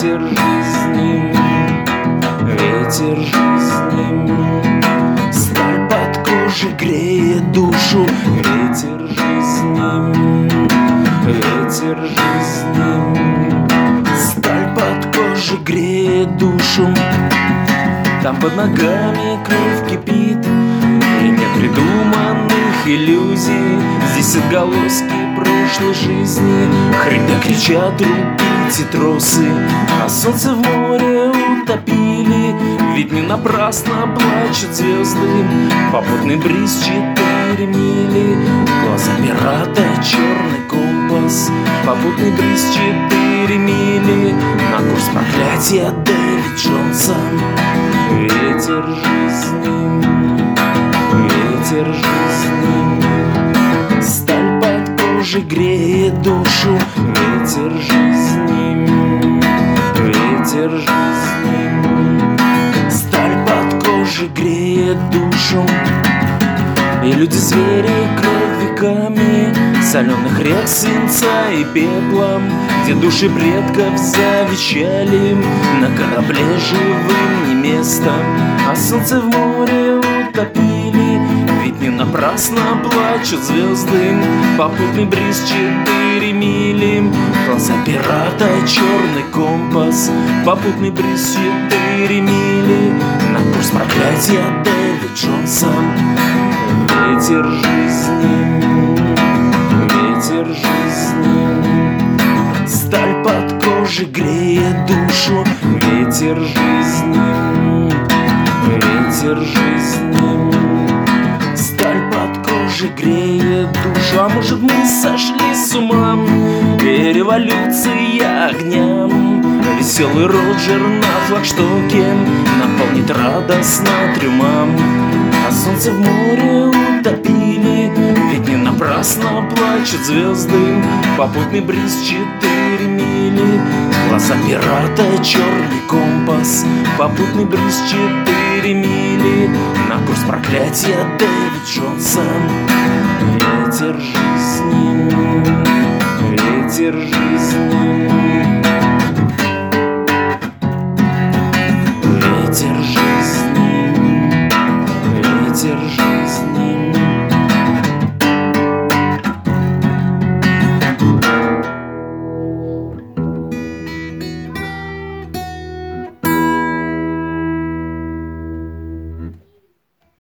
ветер жизни, ветер жизни. Сталь под кожей греет душу, ветер жизни, ветер жизни. Сталь под кожей греет душу. Там под ногами кровь кипит, и нет придуманных иллюзий. Здесь отголоски прошлой жизни. Хрипя кричат, рубите тросы, а солнце в море утопили. Ведь не напрасно плачут звезды. Попутный бриз 4 мили, глаза пирата черный компас. Попутный бриз 4 мили, на курс проклятия Дэвид Джонсон. Ветер жизни, ветер жизни. Сталь под кожей греет душу, ветер жизни, ветер жизни. Сталь под кожей греет душу. И люди-звери кровь веками, соленых рек, свинца и пепла, где души предков завещали, на корабле живым не место, а солнце в море утопили. Ведь не напрасно плачут звезды. Попутный бриз 4 мили, глаза пирата черный компас. Попутный бриз 4 мили, на курс проклятия Дэвид Джонсон. Ветер жизни, ветер жизни. Сталь под кожей греет душу, ветер жизни, ветер жизни. Сталь под кожей греет душу. А может, мы сошли с ума, и революция огням. Веселый Роджер на флагштоке наполнит радостно трюмом. А солнце в море утопили, ведь не напрасно плачут звезды. Попутный бриз 4 мили, глаза пирата черный компас. Попутный бриз 4 мили, на курс проклятия Дэвид Джонсон. Ветер жизни, ветер жизни. Ветер жизни, ветер жизни.